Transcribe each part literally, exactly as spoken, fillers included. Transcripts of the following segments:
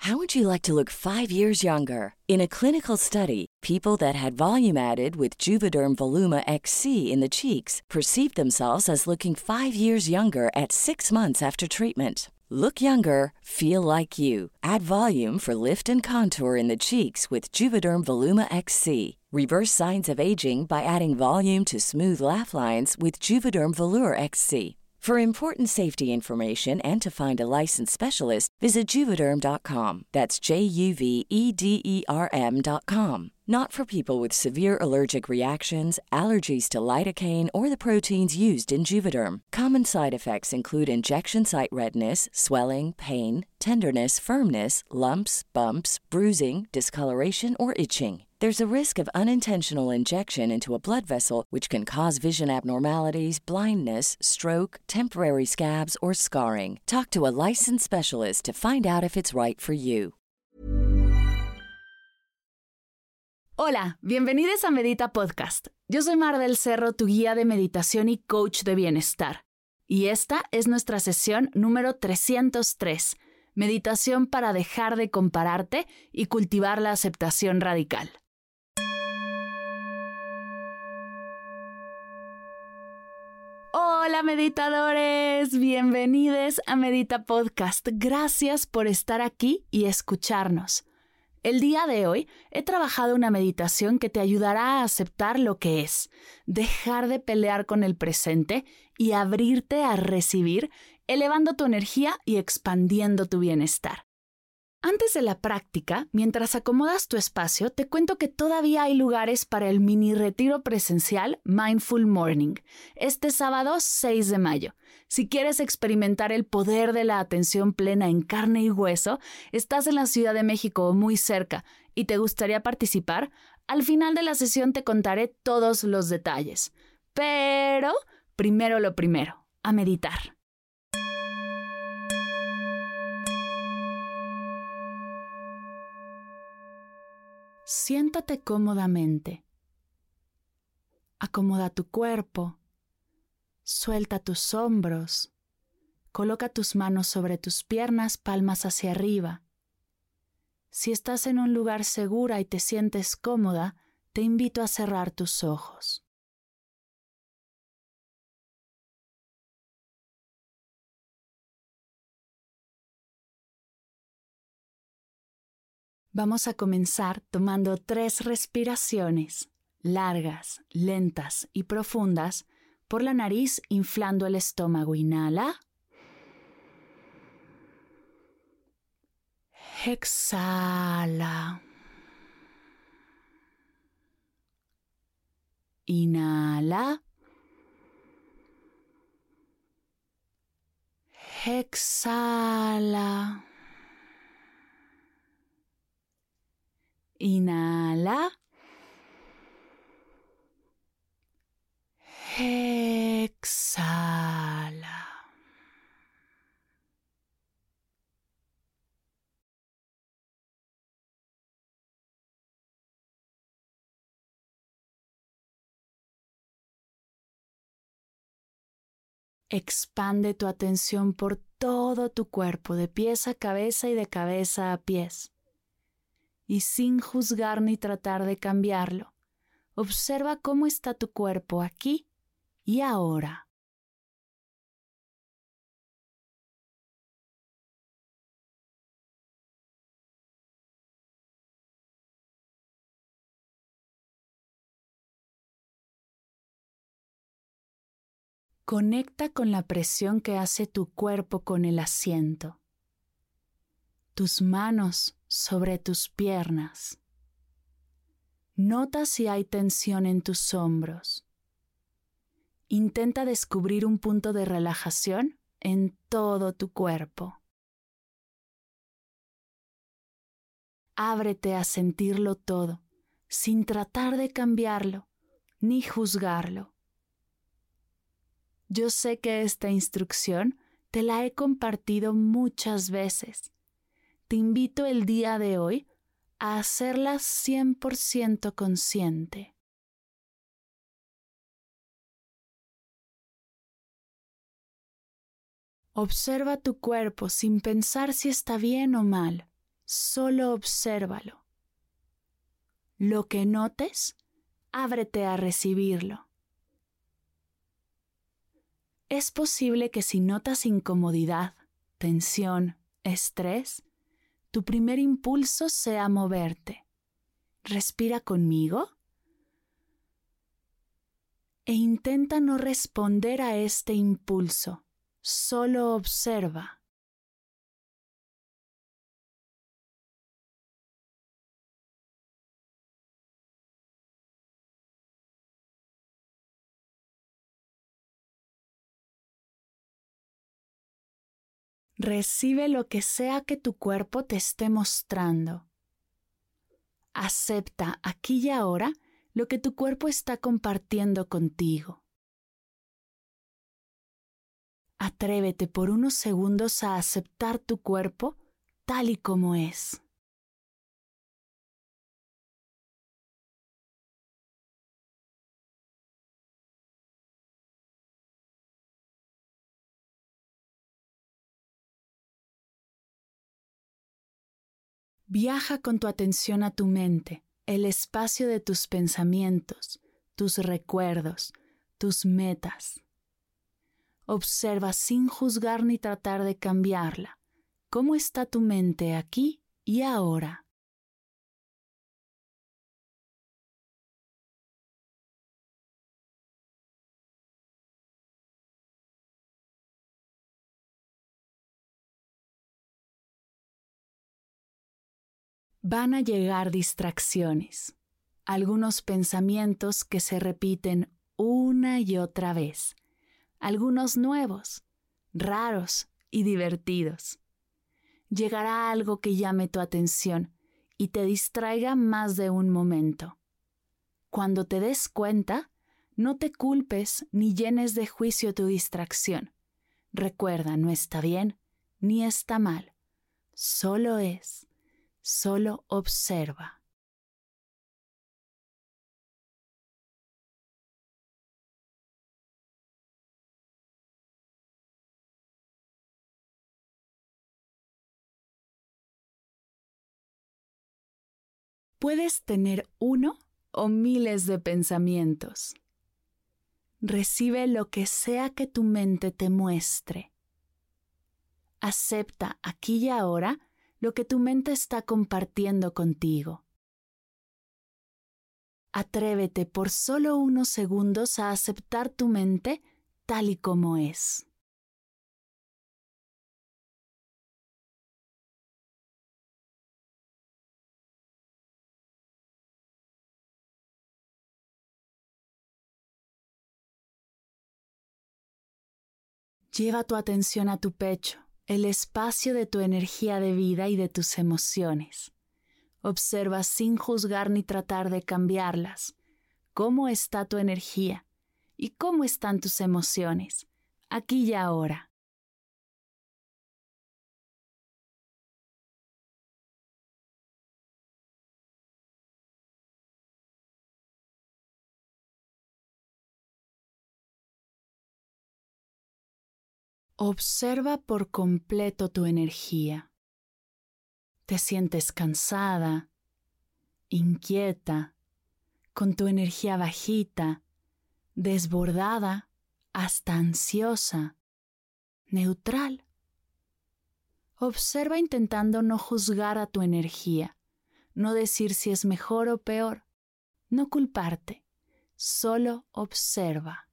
How would you like to look five years younger? In a clinical study, people that had volume added with Juvederm Voluma X C in the cheeks perceived themselves as looking five years younger at six months after treatment. Look younger, feel like you. Add volume for lift and contour in the cheeks with Juvederm Voluma X C. Reverse signs of aging by adding volume to smooth laugh lines with Juvederm Volure X C. For important safety information and to find a licensed specialist, visit Juvederm dot com. That's J U V E D E R M dot com. Not for people with severe allergic reactions, allergies to lidocaine, or the proteins used in Juvederm. Common side effects include injection site redness, swelling, pain, tenderness, firmness, lumps, bumps, bruising, discoloration, or itching. There's a risk of unintentional injection into a blood vessel, which can cause vision abnormalities, blindness, stroke, temporary scabs, or scarring. Talk to a licensed specialist to find out if it's right for you. Hola, bienvenidos a Medita Podcast. Yo soy Mar del Cerro, tu guía de meditación y coach de bienestar. Y esta es nuestra sesión número trescientos tres, meditación para dejar de compararte y cultivar la aceptación radical. Hola meditadores, bienvenidos a Medita Podcast. Gracias por estar aquí y escucharnos. El día de hoy he trabajado una meditación que te ayudará a aceptar lo que es, dejar de pelear con el presente y abrirte a recibir, elevando tu energía y expandiendo tu bienestar. Antes de la práctica, mientras acomodas tu espacio, te cuento que todavía hay lugares para el mini retiro presencial Mindful Morning, este sábado seis de mayo. Si quieres experimentar el poder de la atención plena en carne y hueso, estás en la Ciudad de México o muy cerca y te gustaría participar, al final de la sesión te contaré todos los detalles. Pero, primero lo primero, a meditar. Siéntate cómodamente. Acomoda tu cuerpo. Suelta tus hombros. Coloca tus manos sobre tus piernas, palmas hacia arriba. Si estás en un lugar seguro y te sientes cómoda, te invito a cerrar tus ojos. Vamos a comenzar tomando tres respiraciones, largas, lentas y profundas, por la nariz inflando el estómago. Inhala. Exhala. Inhala. Exhala. Inhala. Exhala. Expande tu atención por todo tu cuerpo, de pies a cabeza y de cabeza a pies. Y sin juzgar ni tratar de cambiarlo, observa cómo está tu cuerpo aquí y ahora. Conecta con la presión que hace tu cuerpo con el asiento. Tus manos sobre tus piernas. Nota si hay tensión en tus hombros. Intenta descubrir un punto de relajación en todo tu cuerpo. Ábrete a sentirlo todo, sin tratar de cambiarlo ni juzgarlo. Yo sé que esta instrucción te la he compartido muchas veces. Te invito el día de hoy a hacerla cien por ciento consciente. Observa tu cuerpo sin pensar si está bien o mal solo obsérvalo. Lo que notes, ábrete a recibirlo. Es posible que si notas incomodidad, tensión, estrés, tu primer impulso sea moverte. Respira conmigo e intenta no responder a este impulso, solo observa. Recibe lo que sea que tu cuerpo te esté mostrando. Acepta aquí y ahora lo que tu cuerpo está compartiendo contigo. Atrévete por unos segundos a aceptar tu cuerpo tal y como es. Viaja con tu atención a tu mente, el espacio de tus pensamientos, tus recuerdos, tus metas. Observa sin juzgar ni tratar de cambiarla. ¿Cómo está tu mente aquí y ahora? Van a llegar distracciones, algunos pensamientos que se repiten una y otra vez, algunos nuevos, raros y divertidos. Llegará algo que llame tu atención y te distraiga más de un momento. Cuando te des cuenta, no te culpes ni llenes de juicio tu distracción. Recuerda, no está bien ni está mal, solo es. Solo observa. Puedes tener uno o miles de pensamientos. Recibe lo que sea que tu mente te muestre. Acepta aquí y ahora lo que tu mente está compartiendo contigo. Atrévete por solo unos segundos a aceptar tu mente tal y como es. Lleva tu atención a tu pecho, el espacio de tu energía de vida y de tus emociones. Observa sin juzgar ni tratar de cambiarlas. ¿Cómo está tu energía? ¿Y cómo están tus emociones? Aquí y ahora. Observa por completo tu energía. ¿Te sientes cansada, inquieta, con tu energía bajita, desbordada, hasta ansiosa, neutral? Observa intentando no juzgar a tu energía, no decir si es mejor o peor, no culparte, solo observa.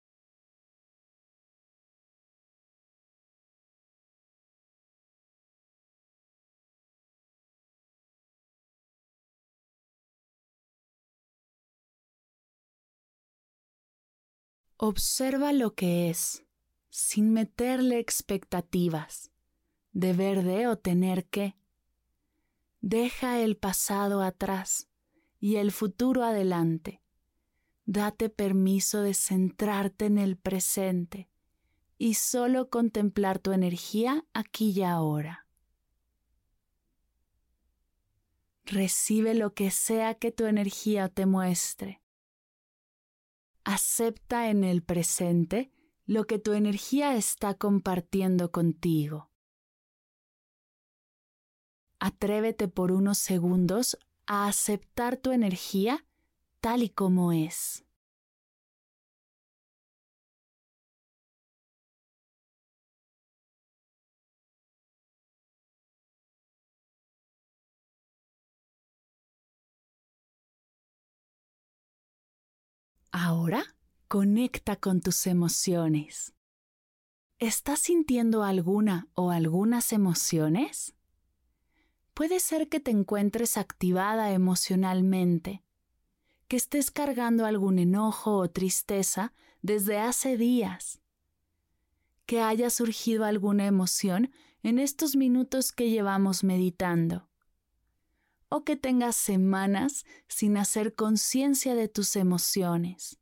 Observa lo que es, sin meterle expectativas, deber de o tener que. Deja el pasado atrás y el futuro adelante. Date permiso de centrarte en el presente y solo contemplar tu energía aquí y ahora. Recibe lo que sea que tu energía te muestre. Acepta en el presente lo que tu energía está compartiendo contigo. Atrévete por unos segundos a aceptar tu energía tal y como es. Ahora, conecta con tus emociones. ¿Estás sintiendo alguna o algunas emociones? Puede ser que te encuentres activada emocionalmente, que estés cargando algún enojo o tristeza desde hace días, que haya surgido alguna emoción en estos minutos que llevamos meditando, o que tengas semanas sin hacer conciencia de tus emociones.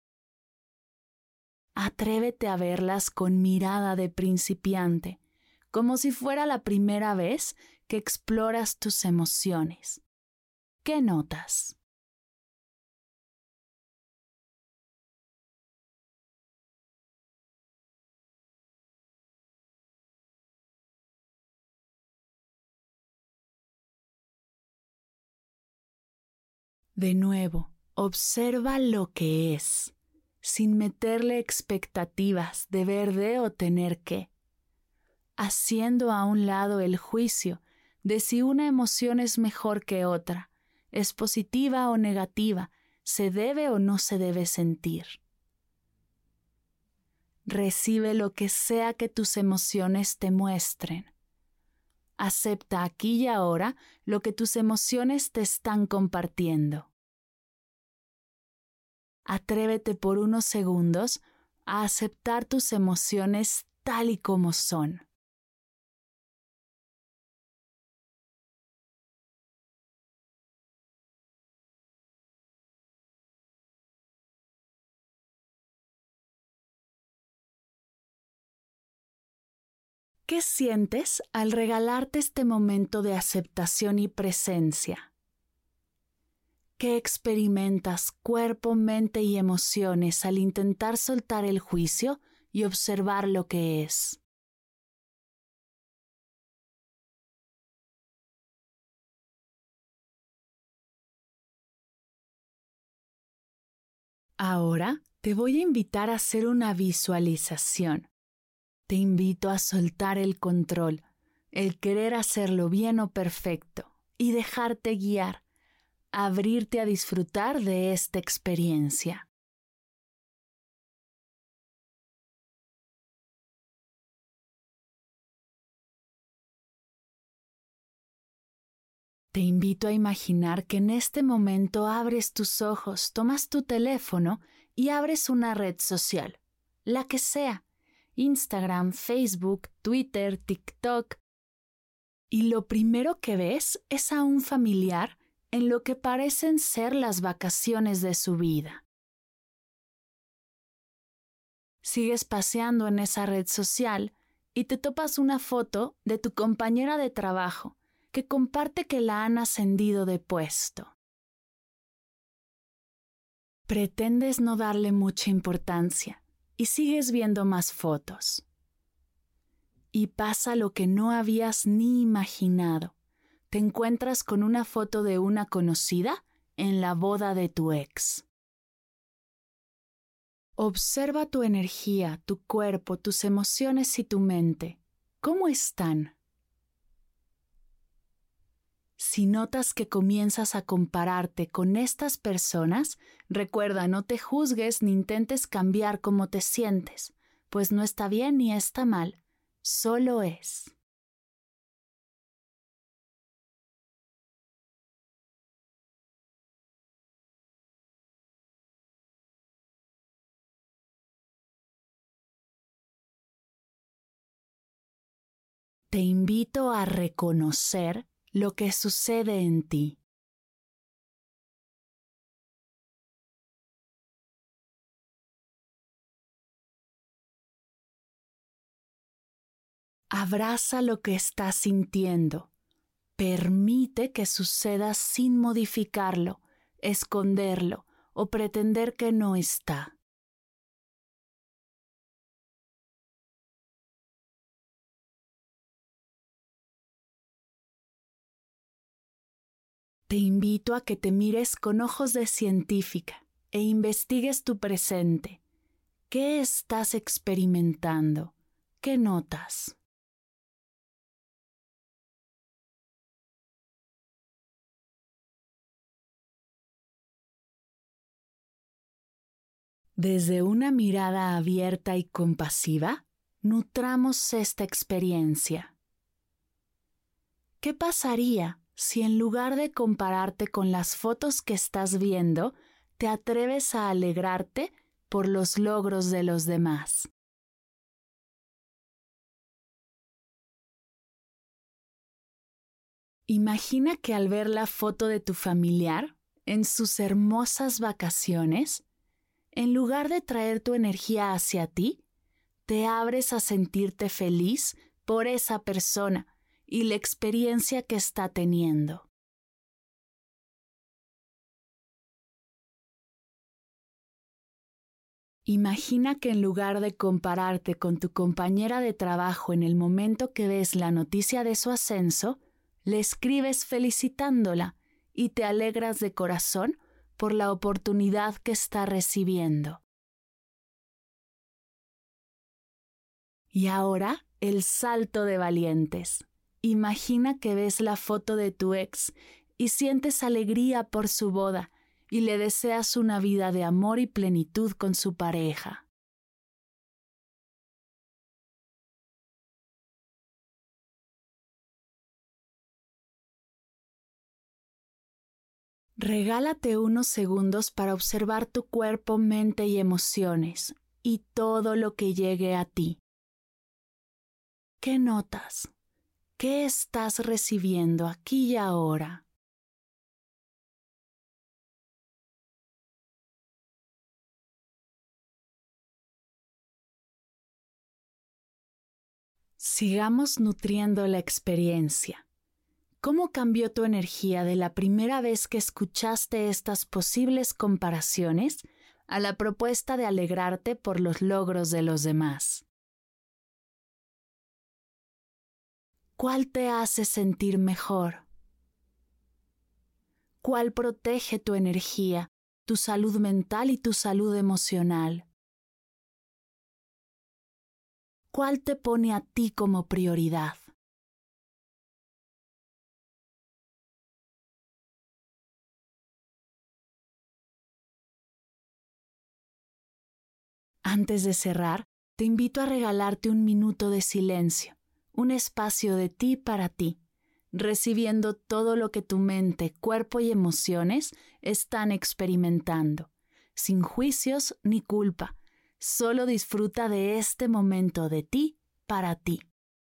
Atrévete a verlas con mirada de principiante, como si fuera la primera vez que exploras tus emociones. ¿Qué notas? De nuevo, observa lo que es, sin meterle expectativas de ver de o tener que, haciendo a un lado el juicio de si una emoción es mejor que otra, es positiva o negativa, se debe o no se debe sentir. Recibe lo que sea que tus emociones te muestren. Acepta aquí y ahora lo que tus emociones te están compartiendo. Atrévete por unos segundos a aceptar tus emociones tal y como son. ¿Qué sientes al regalarte este momento de aceptación y presencia? ¿Qué experimentas cuerpo, mente y emociones al intentar soltar el juicio y observar lo que es? Ahora te voy a invitar a hacer una visualización. Te invito a soltar el control, el querer hacerlo bien o perfecto y dejarte guiar, abrirte a disfrutar de esta experiencia. Te invito a imaginar que en este momento abres tus ojos, tomas tu teléfono y abres una red social, la que sea, Instagram, Facebook, Twitter, TikTok. Y lo primero que ves es a un familiar en lo que parecen ser las vacaciones de su vida. Sigues paseando en esa red social y te topas una foto de tu compañera de trabajo que comparte que la han ascendido de puesto. Pretendes no darle mucha importancia y sigues viendo más fotos. Y pasa lo que no habías ni imaginado. Te encuentras con una foto de una conocida en la boda de tu ex. Observa tu energía, tu cuerpo, tus emociones y tu mente. ¿Cómo están? Si notas que comienzas a compararte con estas personas, recuerda, no te juzgues ni intentes cambiar cómo te sientes, pues no está bien ni está mal, solo es. Te invito a reconocer lo que sucede en ti. Abraza lo que estás sintiendo. Permite que suceda sin modificarlo, esconderlo o pretender que no está. Te invito a que te mires con ojos de científica e investigues tu presente. ¿Qué estás experimentando? ¿Qué notas? Desde una mirada abierta y compasiva, nutramos esta experiencia. ¿Qué pasaría si en lugar de compararte con las fotos que estás viendo, te atreves a alegrarte por los logros de los demás? Imagina que al ver la foto de tu familiar en sus hermosas vacaciones, en lugar de traer tu energía hacia ti, te abres a sentirte feliz por esa persona y la experiencia que está teniendo. Imagina que en lugar de compararte con tu compañera de trabajo en el momento que ves la noticia de su ascenso, le escribes felicitándola y te alegras de corazón por la oportunidad que está recibiendo. Y ahora, el salto de valientes. Imagina que ves la foto de tu ex y sientes alegría por su boda y le deseas una vida de amor y plenitud con su pareja. Regálate unos segundos para observar tu cuerpo, mente y emociones y todo lo que llegue a ti. ¿Qué notas? ¿Qué estás recibiendo aquí y ahora? Sigamos nutriendo la experiencia. ¿Cómo cambió tu energía de la primera vez que escuchaste estas posibles comparaciones a la propuesta de alegrarte por los logros de los demás? ¿Cuál te hace sentir mejor? ¿Cuál protege tu energía, tu salud mental y tu salud emocional? ¿Cuál te pone a ti como prioridad? Antes de cerrar, te invito a regalarte un minuto de silencio, un espacio de ti para ti, recibiendo todo lo que tu mente, cuerpo y emociones están experimentando, sin juicios ni culpa. Solo disfruta de este momento de ti para ti.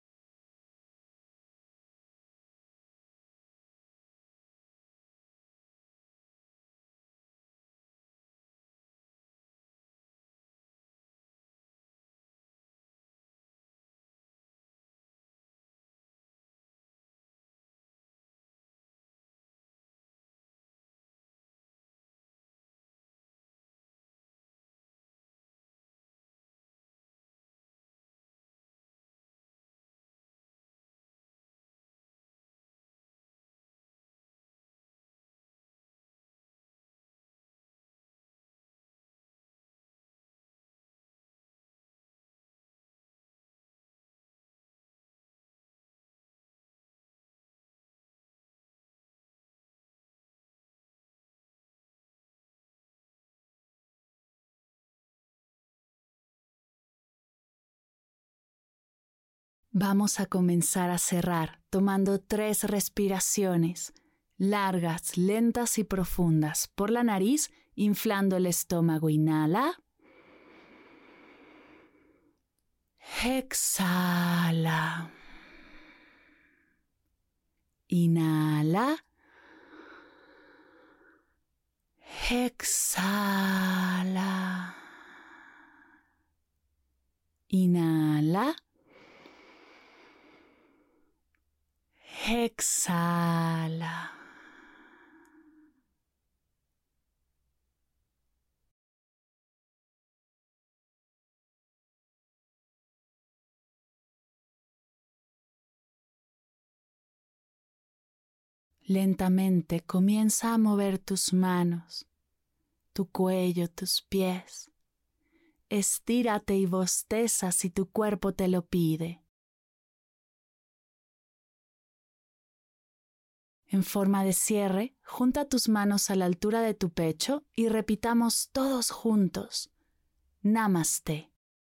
Vamos a comenzar a cerrar tomando tres respiraciones, largas, lentas y profundas, por la nariz, inflando el estómago. Inhala. Exhala. Inhala. Exhala. Inhala. Exhala. Lentamente comienza a mover tus manos, tu cuello, tus pies. Estírate y bosteza si tu cuerpo te lo pide. En forma de cierre, junta tus manos a la altura de tu pecho y repitamos todos juntos. Namaste.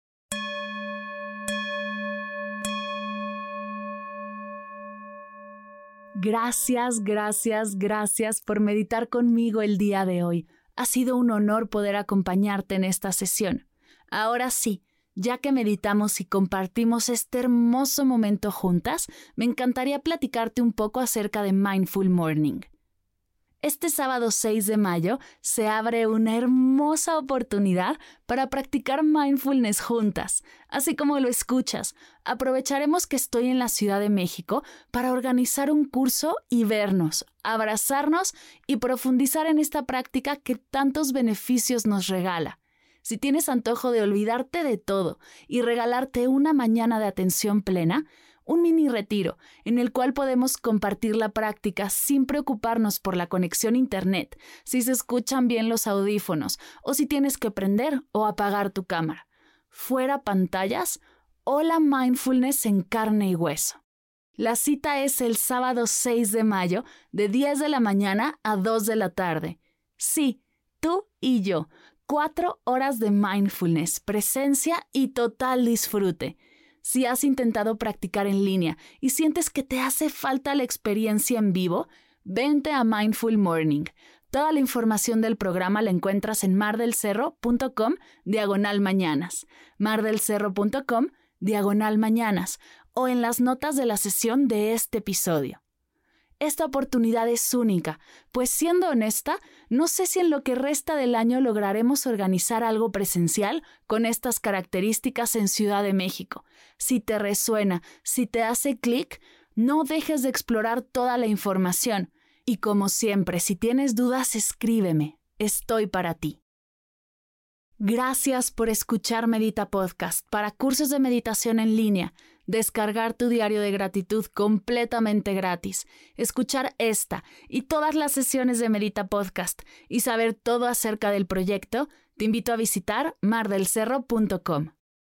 Gracias, gracias, gracias por meditar conmigo el día de hoy. Ha sido un honor poder acompañarte en esta sesión. Ahora sí, ya que meditamos y compartimos este hermoso momento juntas, me encantaría platicarte un poco acerca de Mindful Morning. Este sábado seis de mayo se abre una hermosa oportunidad para practicar mindfulness juntas. Así como lo escuchas, aprovecharemos que estoy en la Ciudad de México para organizar un curso y vernos, abrazarnos y profundizar en esta práctica que tantos beneficios nos regala. Si tienes antojo de olvidarte de todo y regalarte una mañana de atención plena, un mini retiro en el cual podemos compartir la práctica sin preocuparnos por la conexión a internet, si se escuchan bien los audífonos o si tienes que prender o apagar tu cámara. Fuera pantallas o la mindfulness en carne y hueso. La cita es el sábado seis de mayo de diez de la mañana a dos de la tarde. Sí, tú y yo. Cuatro horas de mindfulness, presencia y total disfrute. Si has intentado practicar en línea y sientes que te hace falta la experiencia en vivo, vente a Mindful Morning. Toda la información del programa la encuentras en mardelcerro.com diagonal mañanas, mardelcerro.com diagonal mañanas o en las notas de la sesión de este episodio. Esta oportunidad es única, pues siendo honesta, no sé si en lo que resta del año lograremos organizar algo presencial con estas características en Ciudad de México. Si te resuena, si te hace clic, no dejes de explorar toda la información. Y como siempre, si tienes dudas, escríbeme. Estoy para ti. Gracias por escuchar Medita Podcast para cursos de meditación en línea. Descargar tu diario de gratitud completamente gratis, escuchar esta y todas las sesiones de Medita Podcast y saber todo acerca del proyecto, te invito a visitar mardelcerro punto com.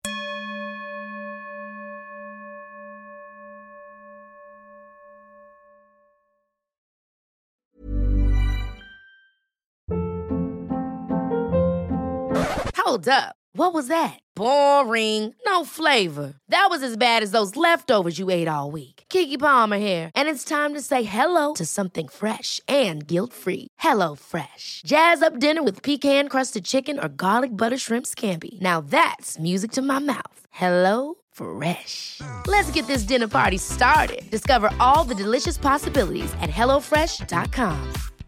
Hold up. What was that? Boring. No flavor. That was as bad as those leftovers you ate all week. Keke Palmer here, and it's time to say hello to something fresh and guilt-free. Hello Fresh. Jazz up dinner with pecan-crusted chicken or garlic butter shrimp scampi. Now that's music to my mouth. Hello Fresh. Let's get this dinner party started. Discover all the delicious possibilities at hello fresh dot com.